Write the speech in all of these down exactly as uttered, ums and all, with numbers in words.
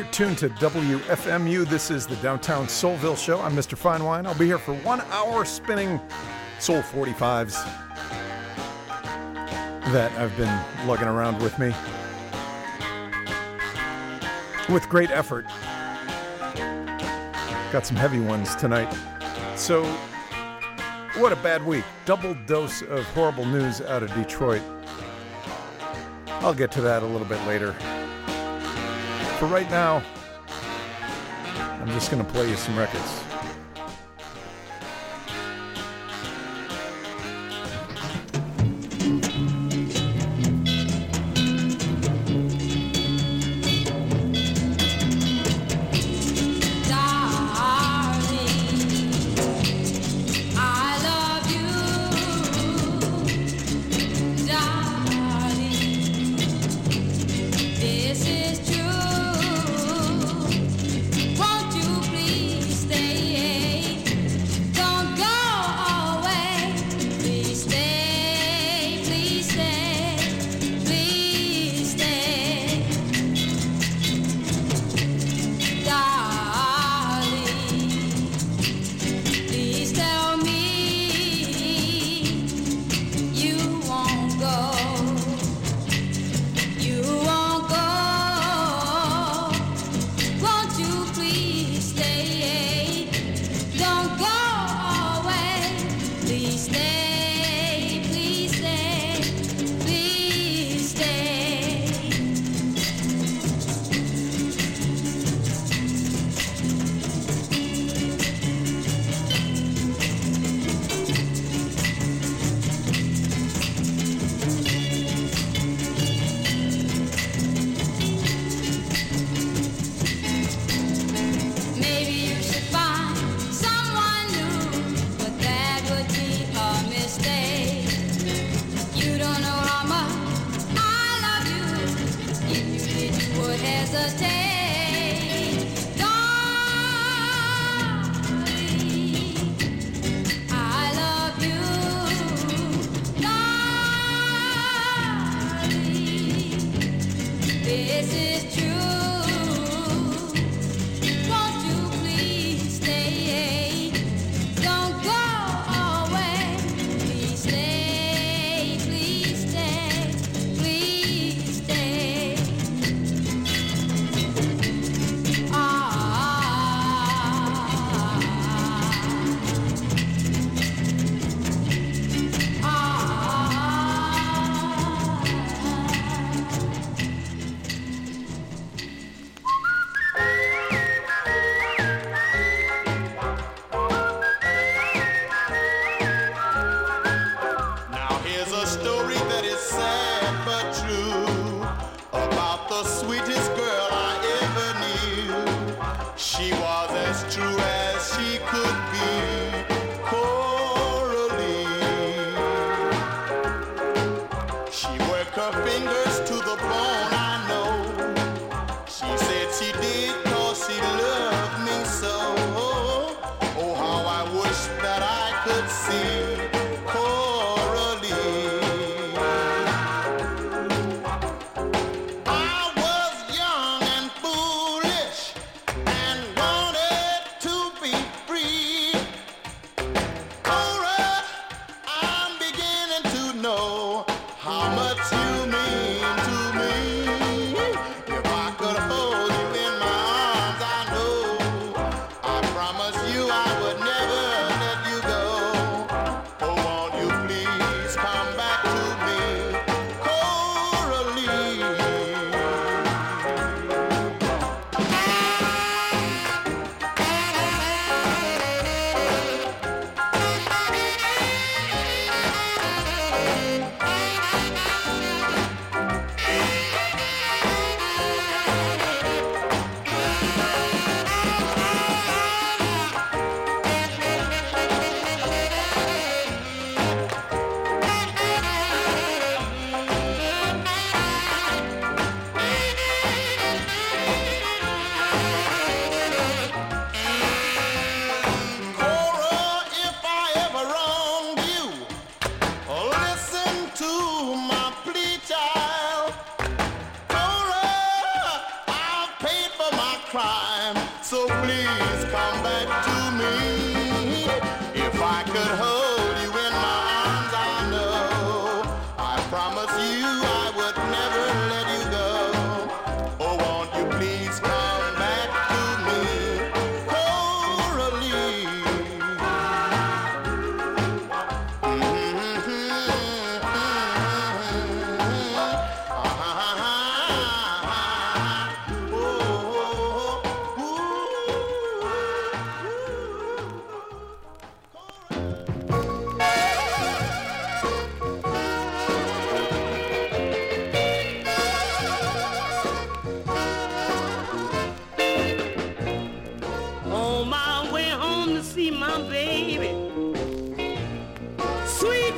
tuned to W F M U. This is the Downtown Soulville Show. I'm Mister Finewine. I'll be here for one hour spinning Soul forty-fives that I've been lugging around with me with great effort. Got some heavy ones tonight. So, what a bad week. Double dose of horrible news out of Detroit. I'll get to that a little bit later. For right now, I'm just going to play you some records.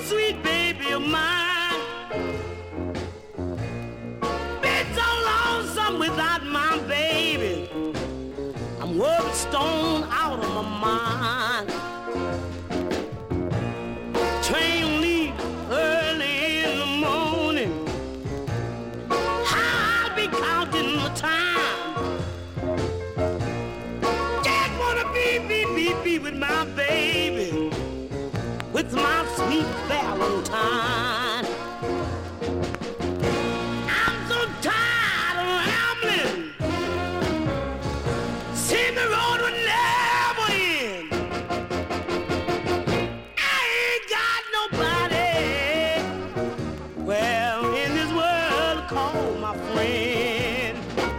sweet baby of mine. Been so lonesome without my baby. I'm worried stone out of my mind. Train leave early in the morning. I'll be counting the time. Just wanna be, be, be, be with my baby, with my sweet Valentine. I'm so tired of rambling. See the road will never end. I ain't got nobody, well, in this world to call my friend.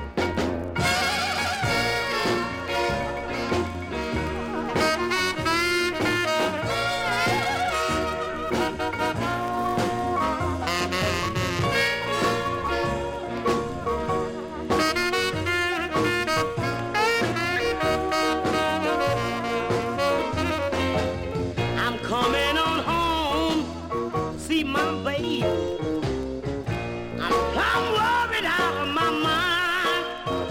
I'm coming on home, see my baby. I'm plumb worried out of my mind.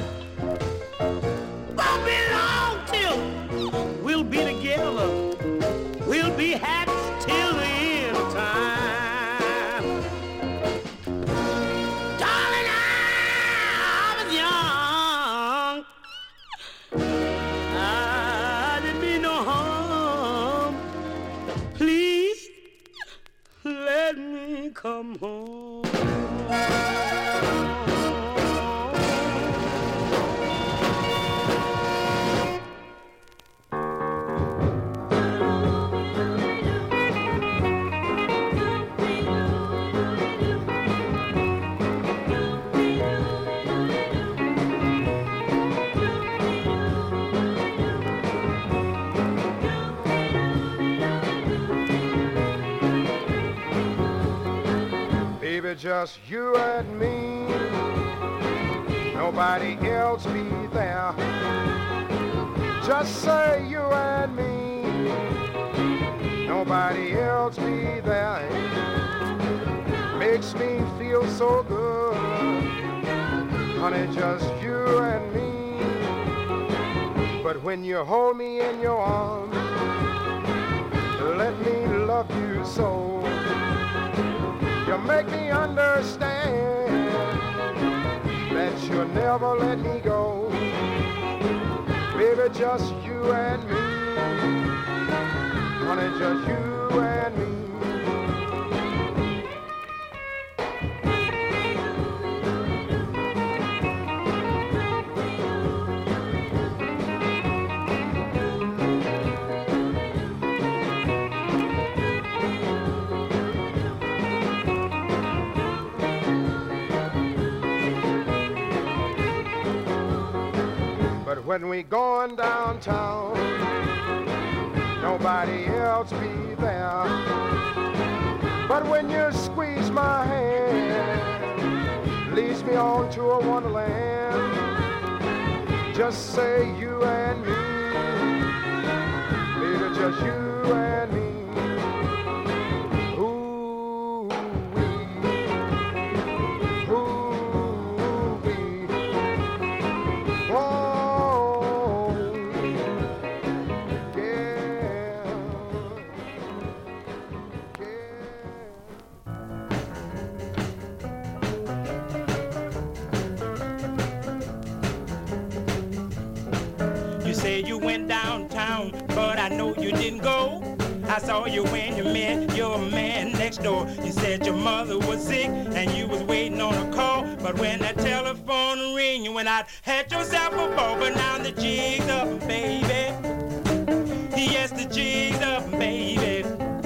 Won't be long till we'll be together. We'll be happy till the end of time. Darling, I was young. I didn't mean no harm. Please let me come home. Baby, just you and me, nobody else be there. Just say you and me, nobody else be there. Makes me feel so good, honey, just you and me. But when you hold me in your arms, let me love you so. You make me understand that you'll never let me go. Baby, just you and me. Honey, just you and me. When we going downtown, nobody else be there. But when you squeeze my hand, leads me on to a wonderland. Just say you and me, baby, just you and me. You went downtown, but I know you didn't go. I saw you when you met your man next door. You said your mother was sick and you was waiting on a call. But when that telephone ring, you went out, had yourself a ball. But now the jig's up, baby. Yes, the jig's up, baby.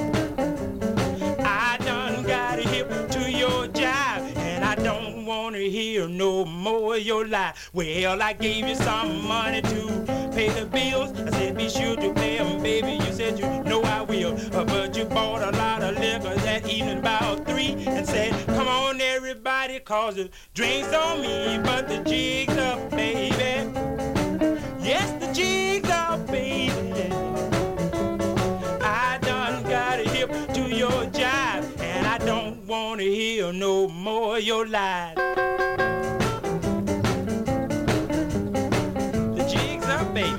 I done got a hip to your jive, and I don't wanna hear no more of your lie. Well, I gave you some money to pay the bills. I said be sure to pay them, baby. You said you know I will. Uh, but you bought a lot of liquor that evening about three and said, come on everybody, cause the drink's on me. But the jig's up, baby. Yes, the jig's up, baby. I done got a hip to your jive. don't want to hear no more of your lies. The jig's up, baby.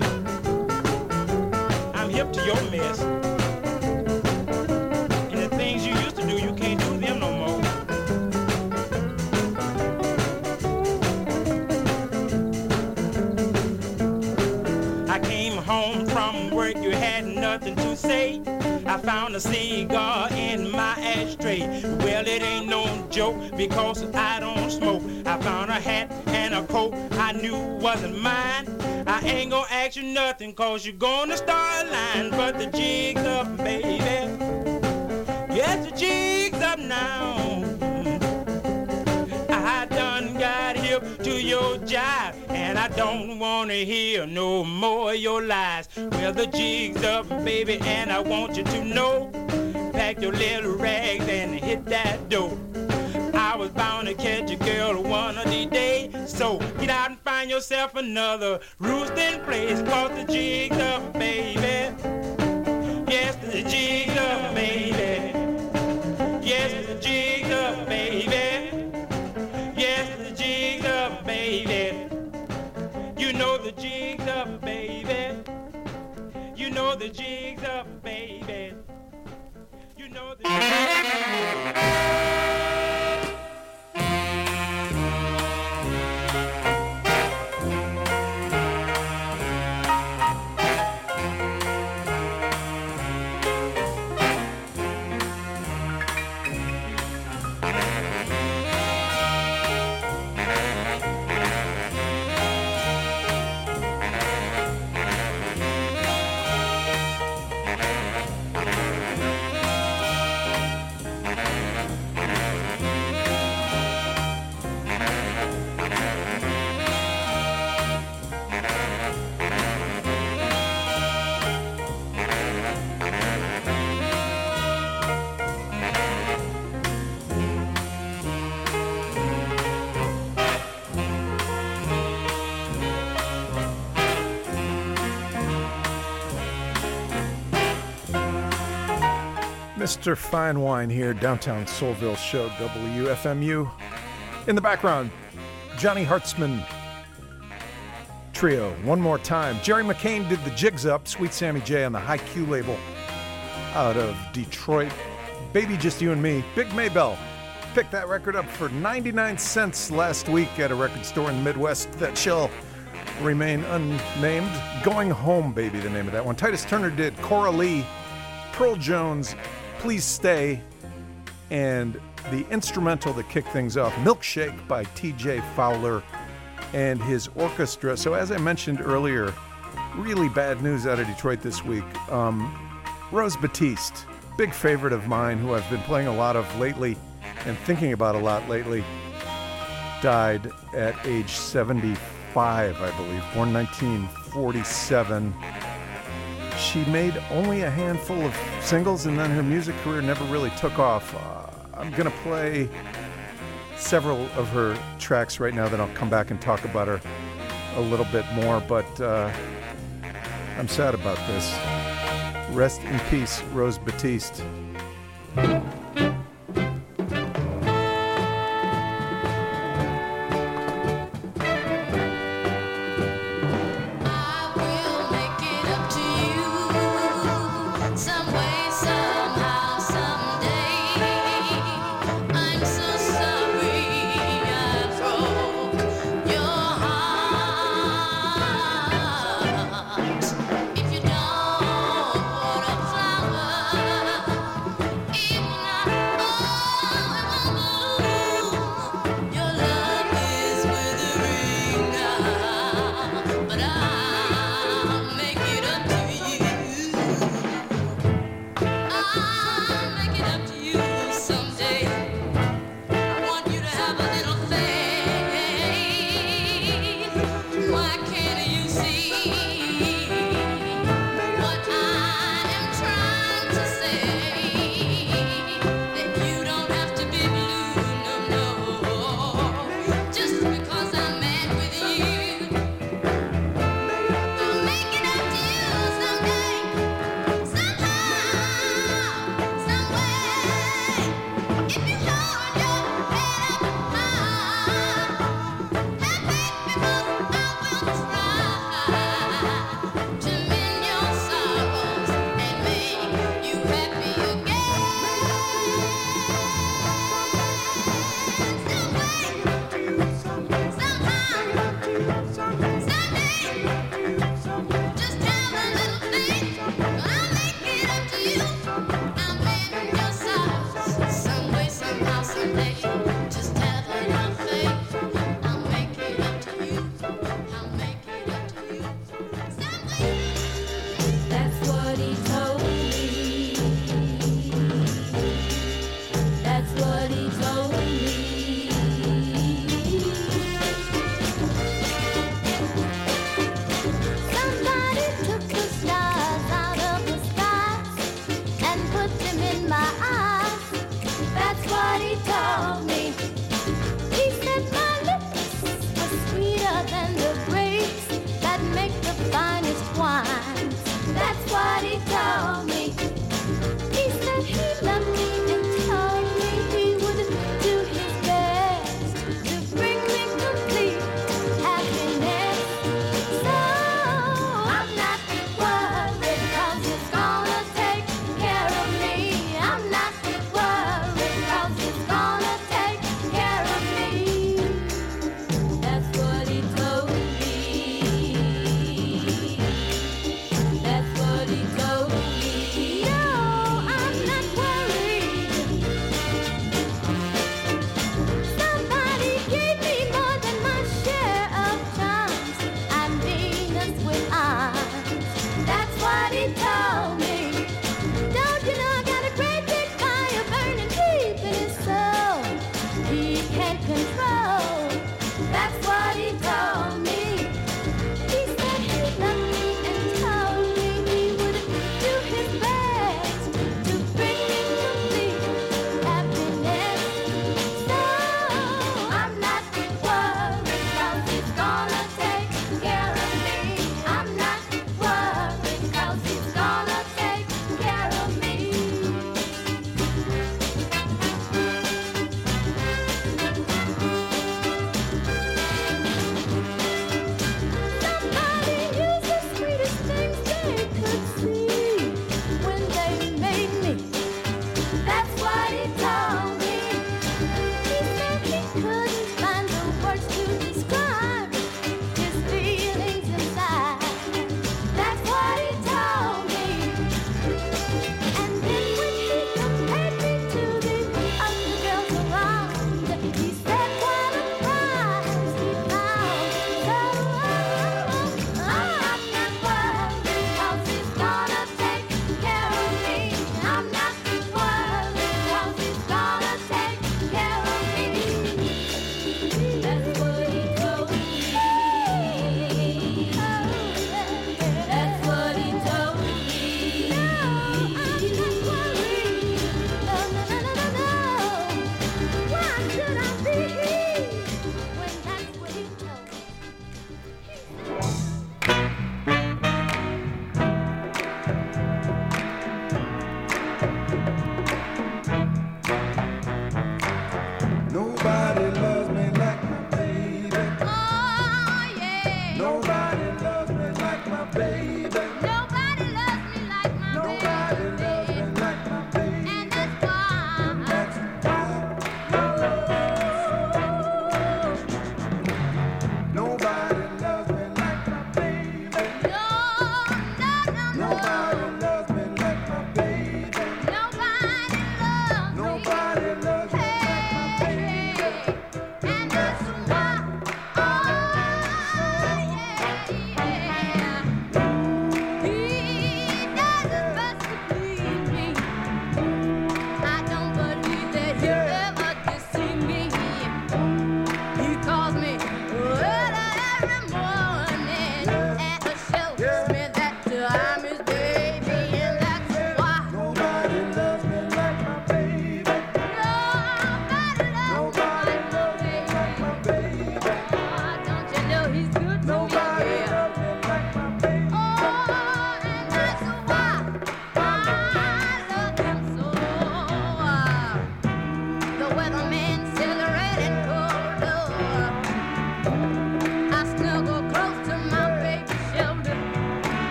I'm hip to your mess. And the things you used to do, you can't do them no more. I came home from work, you had nothing to say. I found a cigar in my ashtray. Well, it ain't no joke because I don't smoke. I found a hat and a coat I knew wasn't mine. I ain't gonna ask you nothing cause you're gonna start lying. But the jig's up, baby. Yes, the jig's up now. I done got hip to your jive, and I don't wanna hear no more of your lies. Well, the jig's up, baby, and I want you to know. Pack your little rags and hit that door. I was bound to catch a girl one of these days, so get out and find yourself another roosting place. Cause the jig's up, baby. Yes, the jig's up, baby. Yes, the jig's up, baby. Yes, the jig's up, baby. You know the jig's up, baby. You know the jig's up, baby. You know the jig's up, baby. Mister Fine Wine here, downtown Soulville Show, W F M U. In the background, Johnny Hartzman Trio, one more time. Jerry McCain did the Jigs Up, Sweet Sammy J on the High Q label out of Detroit. Baby Just You and Me, Big Maybell picked that record up for ninety-nine cents last week at a record store in the Midwest that shall remain unnamed. Going Home, Baby, the name of that one. Titus Turner did Cora Lee, Pearl Jones, Please Stay, and the instrumental that kicked things off, Milkshake by T J Fowler and his orchestra. So as I mentioned earlier, really bad news out of Detroit this week. Um, Rose Batiste, big favorite of mine who I've been playing a lot of lately and thinking about a lot lately, died at age seventy-five, I believe, born nineteen forty-seven. She made only a handful of singles, and then her music career never really took off. Uh, I'm going to play several of her tracks right now, then I'll come back and talk about her a little bit more, but uh, I'm sad about this. Rest in peace, Rose Batiste. If you don't put a flower, even I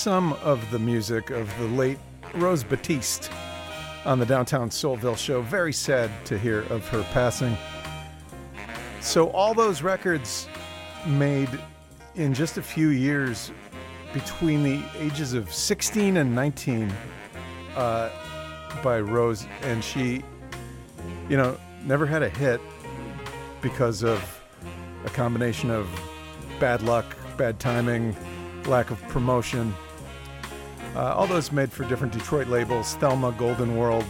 some of the music of the late Rose Batiste on the Downtown Soulville Show. Very sad to hear of her passing. So all those records made in just a few years between the ages of sixteen and nineteen uh, by Rose, and she, you know, never had a hit because of a combination of bad luck, bad timing, lack of promotion. Uh, all those made for different Detroit labels: Thelma, Golden World,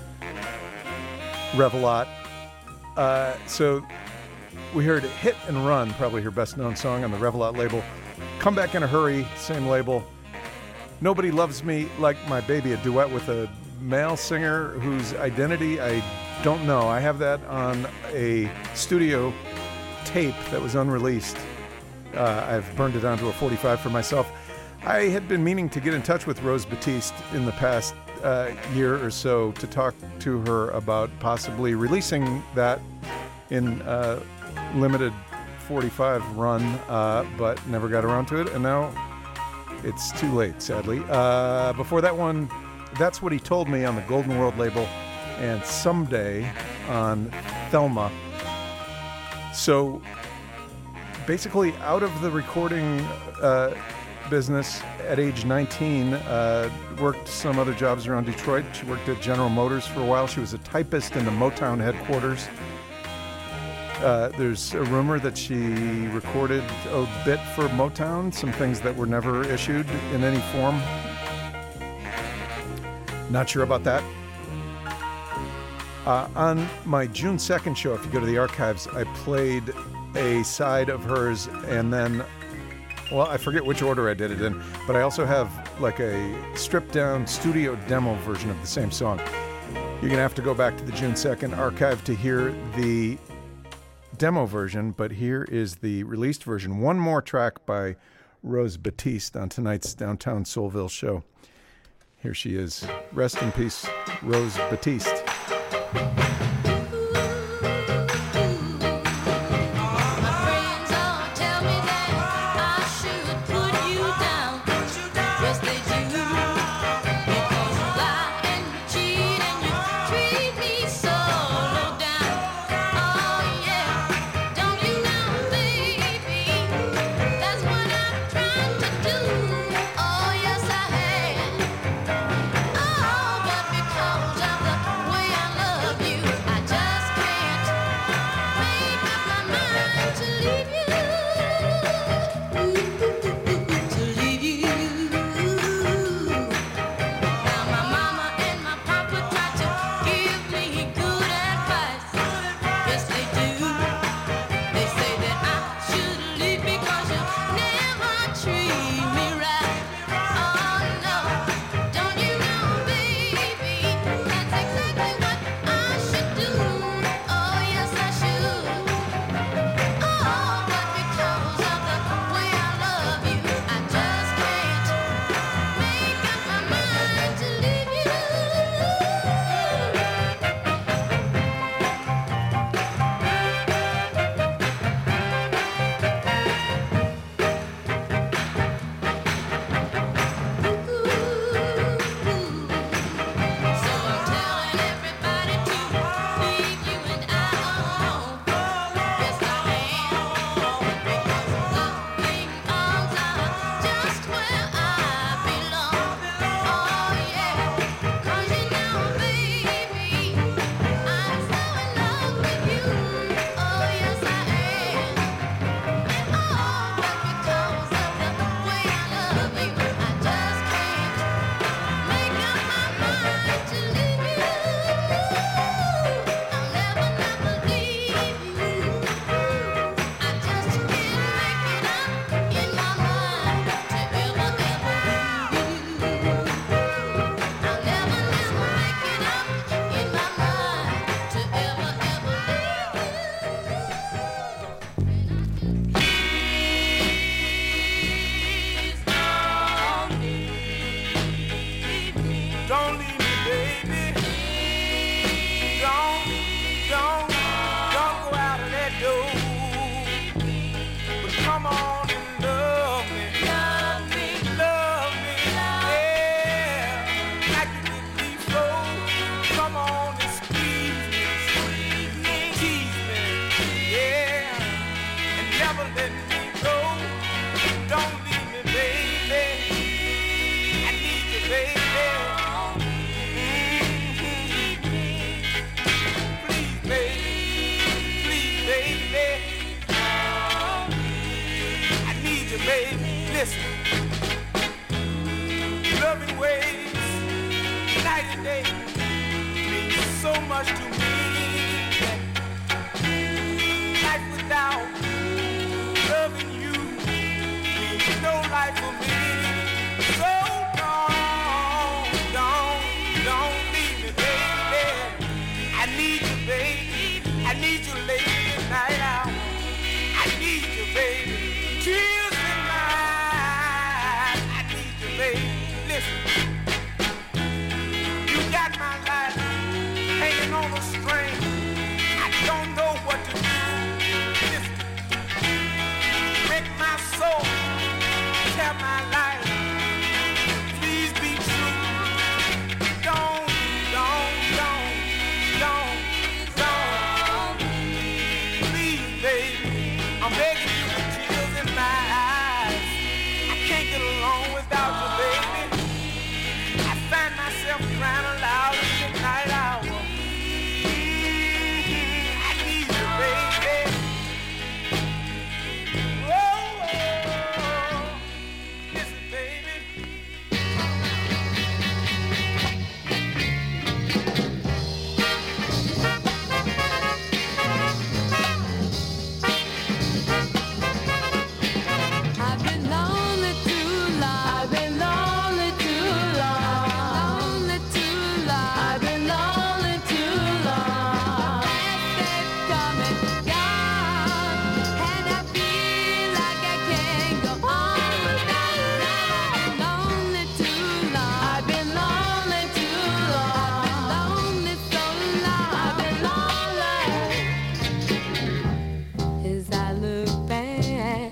Revelot. Uh, so we heard Hit and Run, probably her best known song on the Revelot label. Come Back in a Hurry, same label. Nobody Loves Me Like My Baby, a duet with a male singer whose identity I don't know. I have that on a studio tape that was unreleased. Uh, I've burned it onto a forty-five for myself. I had been meaning to get in touch with Rose Batiste in the past uh, year or so to talk to her about possibly releasing that in a limited forty-five run, uh, but never got around to it, and now it's too late, sadly. Uh, before that one, That's What He Told Me on the Golden World label, and Someday on Thelma. So basically out of the recording uh, business at age nineteen, uh, worked some other jobs around Detroit. She worked at General Motors for a while. She was a typist in the Motown headquarters. Uh, there's a rumor that she recorded a bit for Motown, some things that were never issued in any form. Not sure about that. Uh, on my June second show, if you go to the archives, I played a side of hers, and then, well, I forget which order I did it in, but I also have like a stripped down studio demo version of the same song. You're going to have to go back to the June second archive to hear the demo version, but here is the released version. One more track by Rose Batiste on tonight's Downtown Soulville show. Here she is. Rest in peace, Rose Batiste. Oh, but because of the way I love you, so much to me. Life without loving you means no life for me. So don't, don't, don't leave me, baby. I need you, baby. I need you late in the night hour. I need you, baby. Tears in my eyes. I need you, baby. Listen. You got my life hanging on a string. I don't know what to do. Listen. Break my soul. Tear my life. Please be true. Don't, don't, don't, don't, don't. Please, baby. I'm begging you with tears in my eyes. I can't get along without you, baby. I find myself crying aloud in the night hour. Mm-hmm. I need you, baby. Whoa, whoa. Listen, baby. I've been lonely too long. I've been lonely too long. Lonely too long. I've been lonely too long. Days come and gone, and I feel like I can't go on without love. Lonely too long. I've been lonely too long. I've been lonely so long. I've been lonely. As I look back,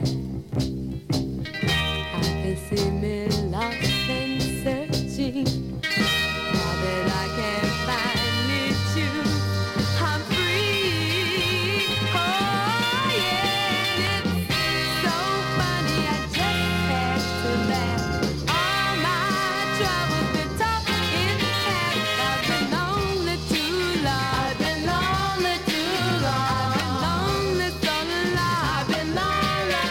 I can see me lost and searching. Now that I can finally choose, I'm free. Oh yeah, and it's so funny. I just had to laugh. All my troubles been taught in half. I've been lonely too long. I've been lonely too long. I've been lonely so long. I've been lonely.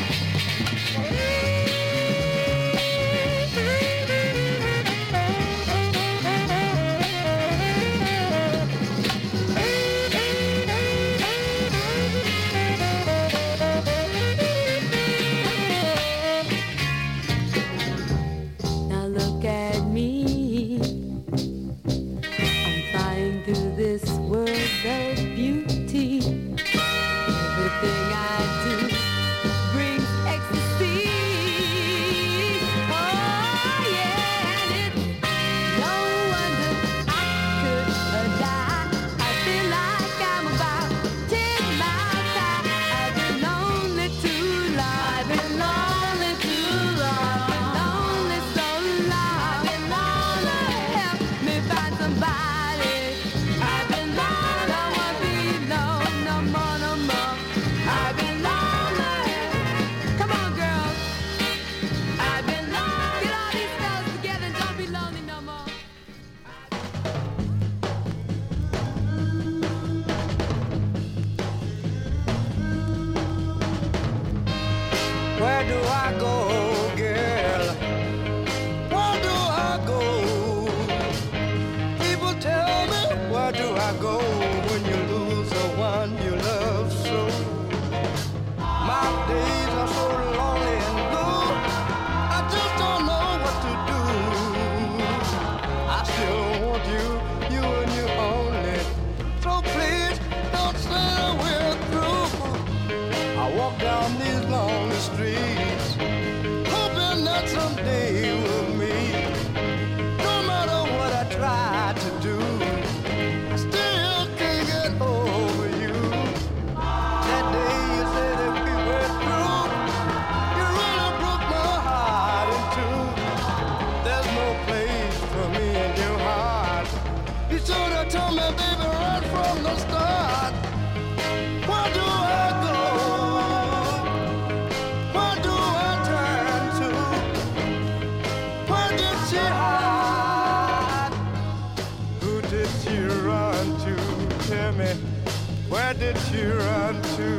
Now look at me. I'm flying through this world of beauty. Everything I do brings ecstasy. Oh yeah, and it's no wonder I could die. I feel like I'm about ten miles high. I've been lonely too long. I've been lonely too long. I've been lonely so long. I've been lonely. Help me find somebody. I've been lonely. I won't be alone no more, no more. I've been lonely. Come on, girls. I've been lonely. Get all these fellas together and don't be lonely no more. Where do I go, girl? Where do I go? People tell me, where do I go when you lose the one you love so? My days are so lonely and blue. I just don't know what to do. I still want you, you and you only. So please don't say we're through. I walk down these lonely streets, hoping that someday we'll meet. No matter what I try to do, I still can't get over you. That day you said that we were through, you really broke my heart in two. There's no place for me in your heart. You should have told me, baby, right from the start. Where do I go? Where do I turn to? Where did she hide? Who did she run to? Tell me, where did she run to?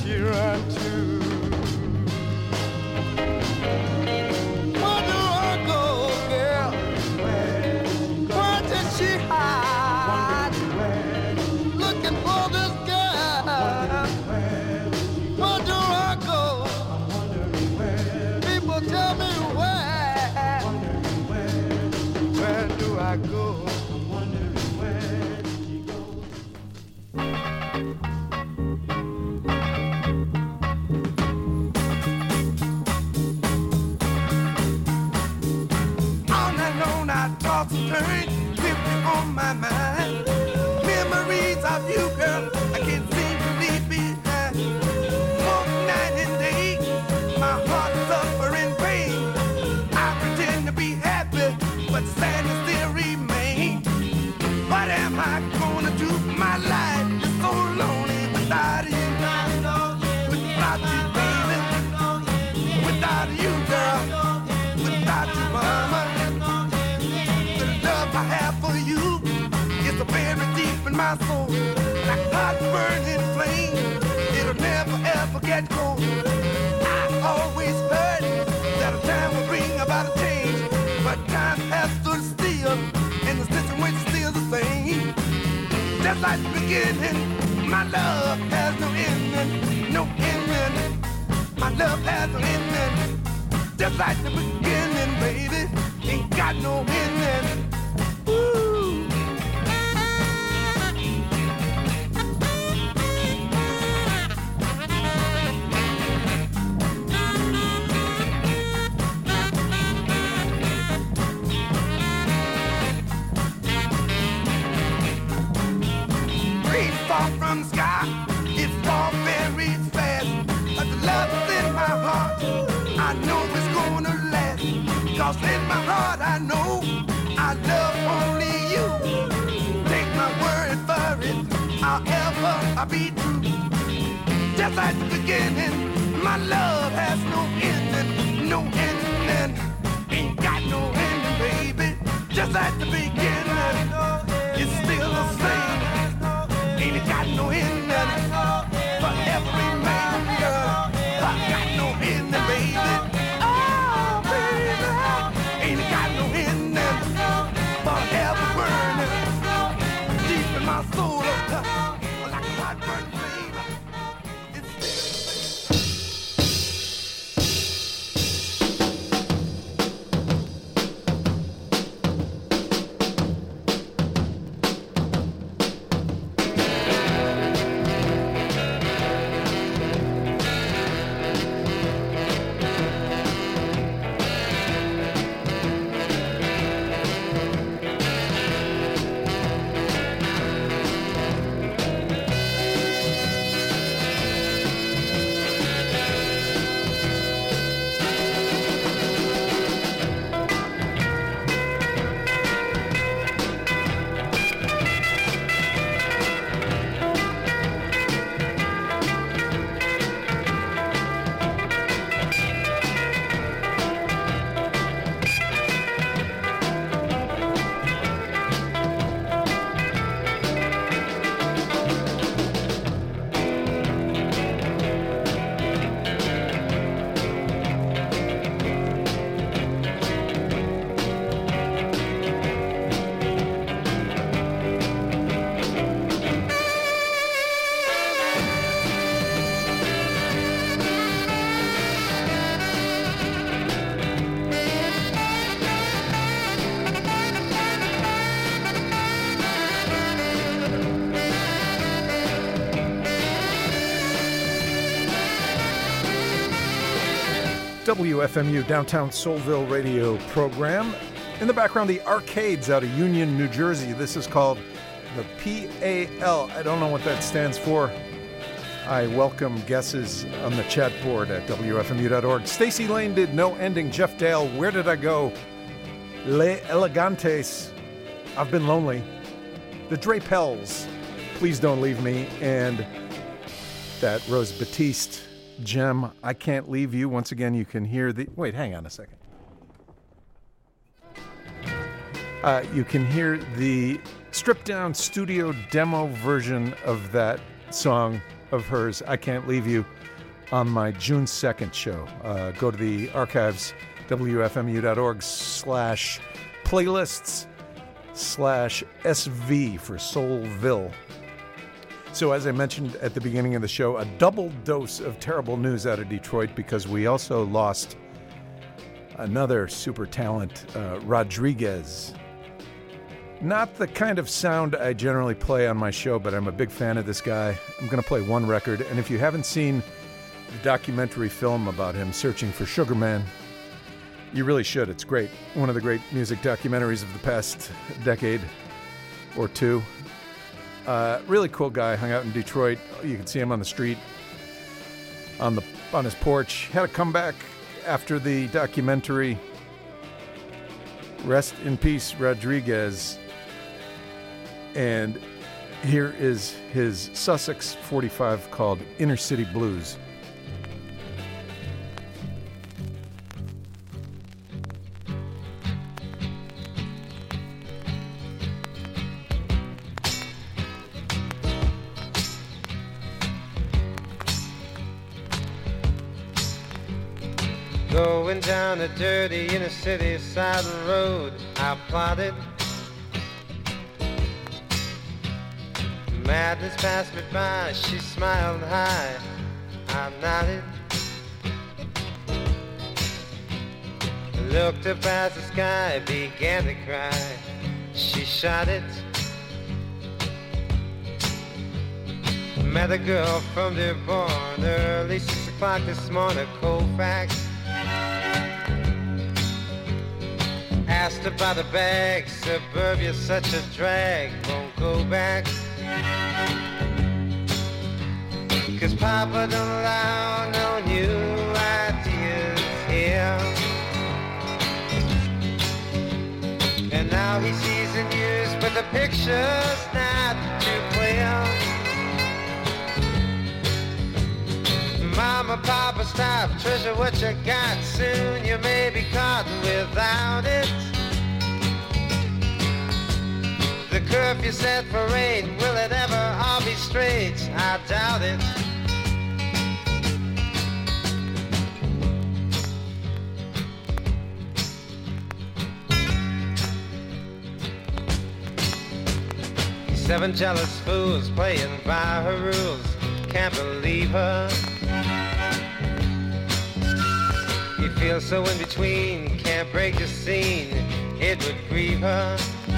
she run to? Where do I go, girl? Where did she hide? Looking for this girl. Where do I go? People tell me where. Where do I go? On my mind, memories of you, girl, I can't seem to leave behind. Both night and day, my heart suffering pain. I pretend to be happy, but sadness still remains. What am I gonna do? My life is so lonely without you, without you, baby, without you, girl, without you, mama. I have for you is a very deep in my soul, like hot burning flame. It'll never ever get cold. I always heard that a time will bring about a change, but time has stood still, and the situation's still the same. Just like the beginning, my love has no ending, no ending. My love has no ending. Just like the beginning, baby, ain't got no ending. Fall from the sky, it fall very fast. But the love is in my heart, I know it's gonna last. Cause in my heart I know I love only you. Take my word for it, I'll ever I'll be true. Just like the beginning, my love has no ending, no ending. Ain't got no ending, baby. Just like the beginning, it's still the same. Ain't it got no ending, forever remain, girl. I got no ending, baby. Oh, baby, ain't it got no ending, forever burning, deep in my soul, like a hot burning flame. It's W F M U Downtown Soulville radio program. In the background, the Arcades out of Union, New Jersey. This is called the P A L. I don't know what that stands for. I welcome guesses on the chat board at W F M U dot org. Stacy Lane did No Ending. Jeff Dale, Where Did I Go? Le Elegantes, I've Been Lonely. The Drapels, Please Don't Leave Me. And that Rose Batiste gem, I Can't Leave You. Once again, you can hear the... Wait, hang on a second. Uh, you can hear the stripped-down studio demo version of that song of hers, I Can't Leave You, on my June second show. Uh, go to the archives, W F M U dot org slash playlists slash S V for Soulville. So as I mentioned at the beginning of the show, a double dose of terrible news out of Detroit because we also lost another super talent, uh, Rodriguez. Not the kind of sound I generally play on my show, but I'm a big fan of this guy. I'm going to play one record, and if you haven't seen the documentary film about him, Searching for Sugar Man, you really should. It's great. One of the great music documentaries of the past decade or two. Uh, really cool guy. Hung out in Detroit. You can see him on the street, on the on his porch. Had a comeback after the documentary. Rest in peace, Rodriguez. And here is his Sussex forty-five called Inner City Blues. Going down the dirty inner city side of the road, I plotted. Madness passed me by, she smiled high, I nodded. Looked up at the sky, began to cry, she shot it. Met a girl from Dearborn, early six o'clock this morning, Colfax. Asked about a bag, suburbia's such a drag, won't go back. Cause Papa don't allow no new ideas here. And now he sees the news, but the picture's not too clear. Mama, Papa, stop, treasure what you got. Soon you may be caught without it. The curfew set for eight, will it ever all be straight? I doubt it. Seven jealous fools playing by her rules, can't believe her. You feel so in between, can't break the scene, it would grieve her.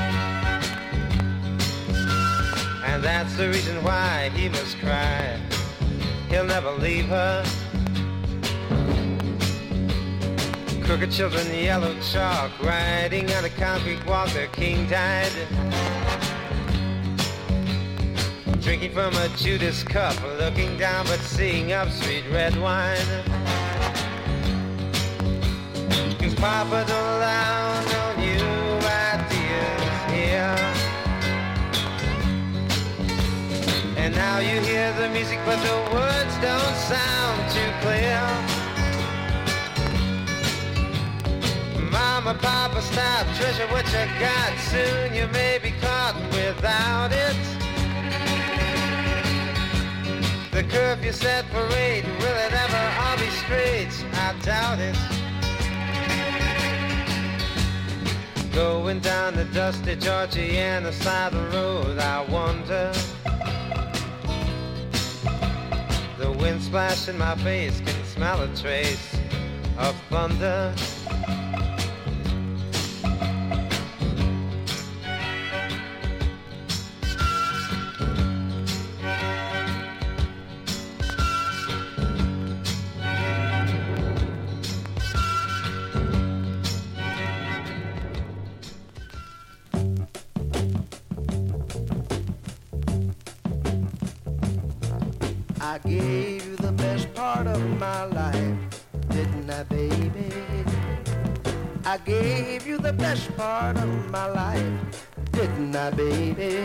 And that's the reason why he must cry, he'll never leave her. Crooked children, yellow chalk, riding on a concrete walk, their king died. Drinking from a Judas cup, looking down but seeing up, sweet red wine. Cause Papa don't allow no new ideas here. And now you hear the music but the words don't sound too clear. Mama, Papa, stop, treasure what you got. Soon you may be caught without it. The curfew set for eight, will it ever all be straight? I doubt it. Going down the dusty Georgiana side of the road, I wonder. The wind splash in my face, can smell a trace of thunder. I gave you the best part of my life, didn't I, baby? I gave you the best part of my life, didn't I, baby?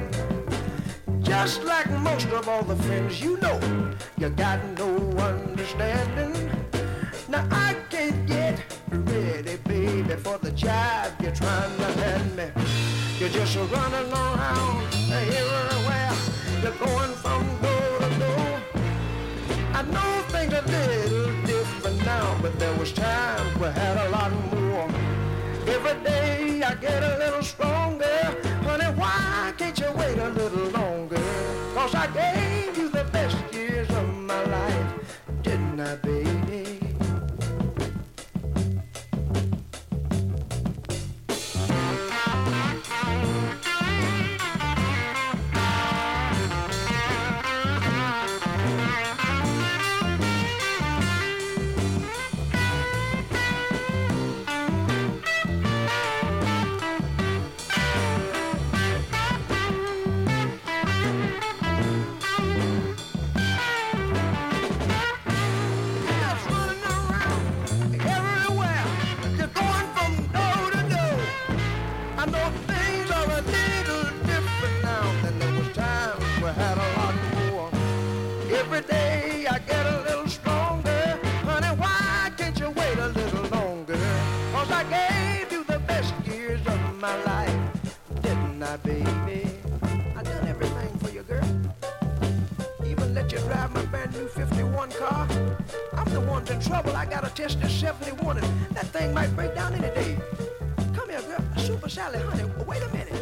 Just like most of all the friends you know, you got no understanding. Now I can't get ready, baby, for the job you're trying to hand me. You're just running around everywhere, you're going from door to door. I know Everything's a little different now, but there was times we had a lot more. Every day I get a little stronger. Honey, why can't you wait a little longer? Cause I gave you the best years of my life, didn't I, baby? Baby, I done everything for you, girl. Even let you drive my brand new fifty-one car. I'm the one's in trouble. I gotta test this seventy-one, and that thing might break down any day. Come here, girl. Super Sally, honey. Wait a minute.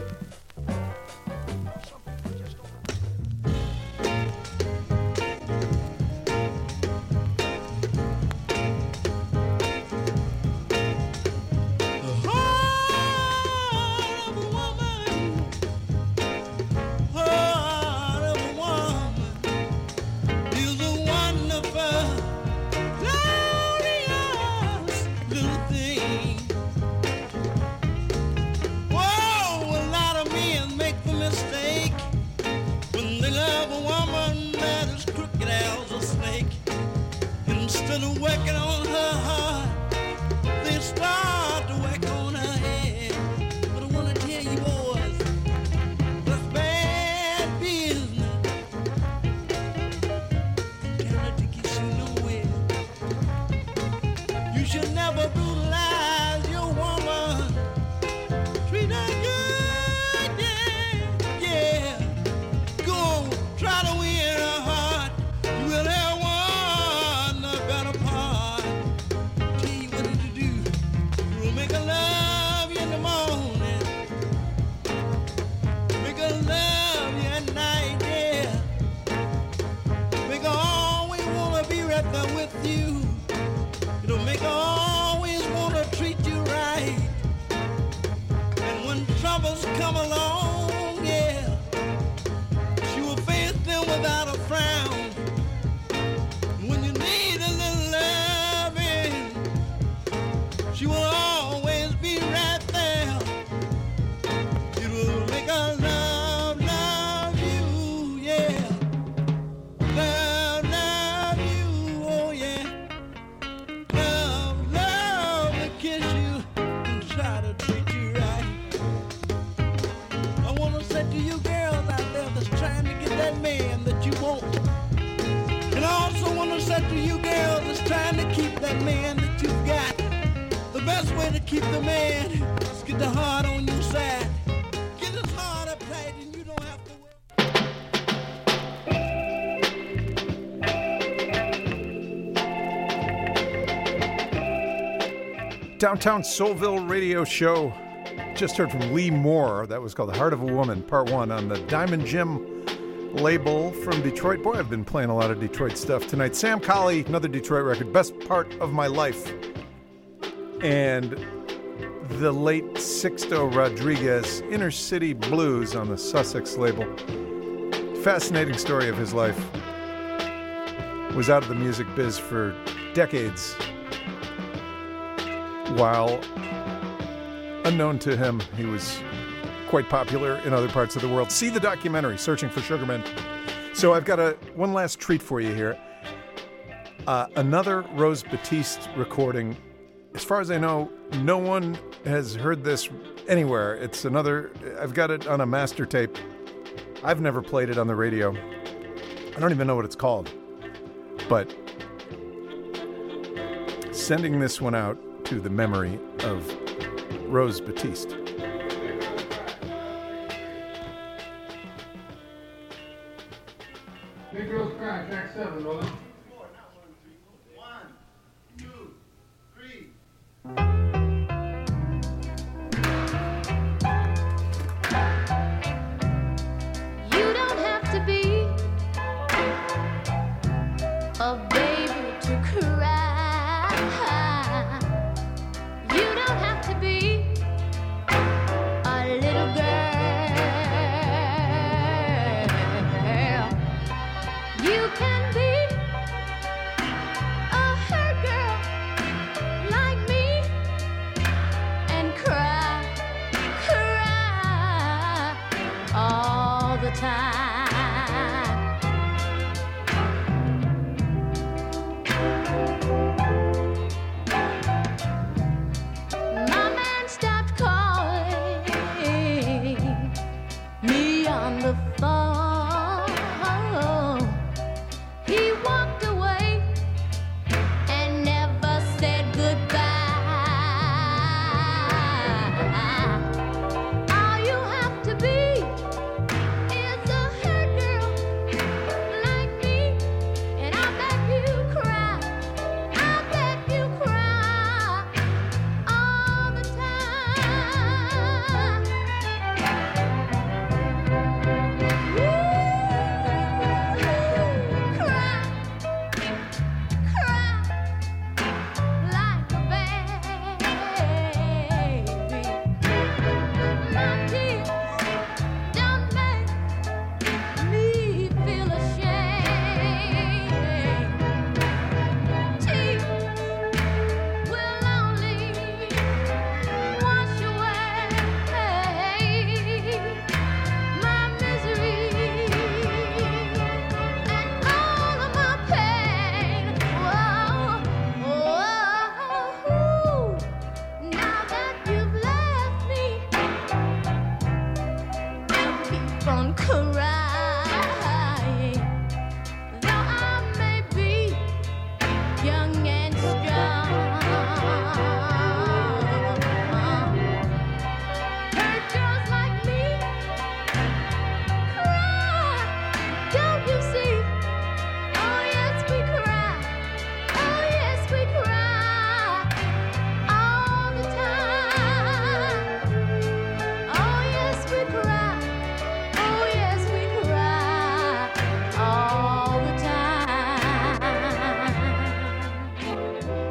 Downtown Soulville radio show. Just heard from Lee Moore. That was called The Heart of a Woman, part one, on the Diamond Jim label from Detroit. Boy, I've been playing a lot of Detroit stuff tonight. Sam Colley, another Detroit record, Best Part of My Life. And the late Sixto Rodriguez, Inner City Blues, on the Sussex label. Fascinating story of his life. Was out of the music biz for decades. While unknown to him, he was quite popular in other parts of the world. See the documentary, Searching for Sugarman. So I've got a one last treat for you here. Uh, another Rose Batiste recording. As far as I know, no one has heard this anywhere. It's another, I've got it on a master tape. I've never played it on the radio. I don't even know what it's called. But sending this one out to the memory of Rose Batiste. Big Girls Cry, track seven, brother.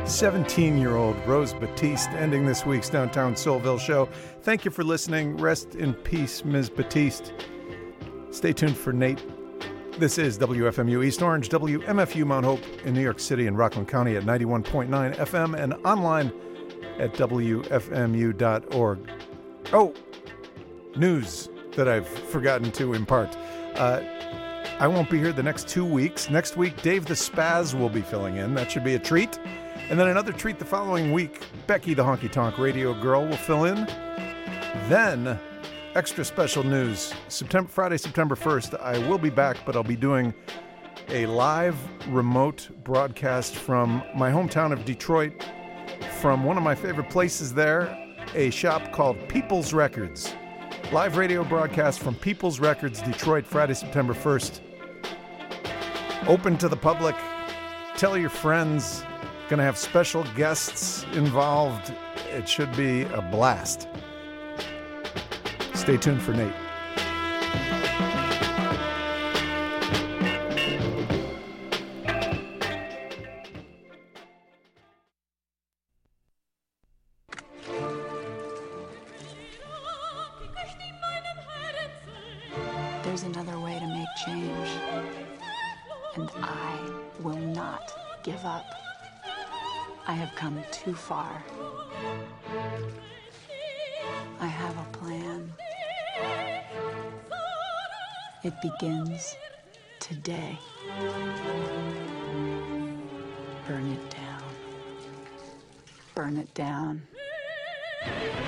seventeen-year-old Rose Batiste ending this week's Downtown Soulville show. Thank you for listening. Rest in peace, Miz Batiste. Stay tuned for Nate. This is W F M U East Orange, W M F U Mount Hope in New York City and Rockland County at ninety-one point nine F M and online at W F M U dot org. Oh, news that I've forgotten to impart. Uh, I won't be here the next two weeks. Next week, Dave the Spaz will be filling in. That should be a treat. And then another treat the following week. Becky the Honky Tonk Radio Girl will fill in. Then, extra special news. September, Friday, September first, I will be back, but I'll be doing a live remote broadcast from my hometown of Detroit, from one of my favorite places there, a shop called People's Records. Live radio broadcast from People's Records, Detroit, Friday, September first. Open to the public. Tell your friends. Going to have special guests involved. It should be a blast. Stay tuned for Nate. There's another way to make change, and I will not give up. I have come too far. I have a plan. It begins today. Burn it down. Burn it down.